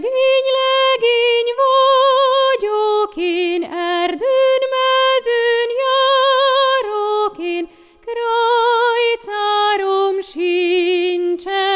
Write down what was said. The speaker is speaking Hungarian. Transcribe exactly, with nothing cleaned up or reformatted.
Legény, legény vagyok én, erdőn, mezőn járok én, krajcárom sincsen.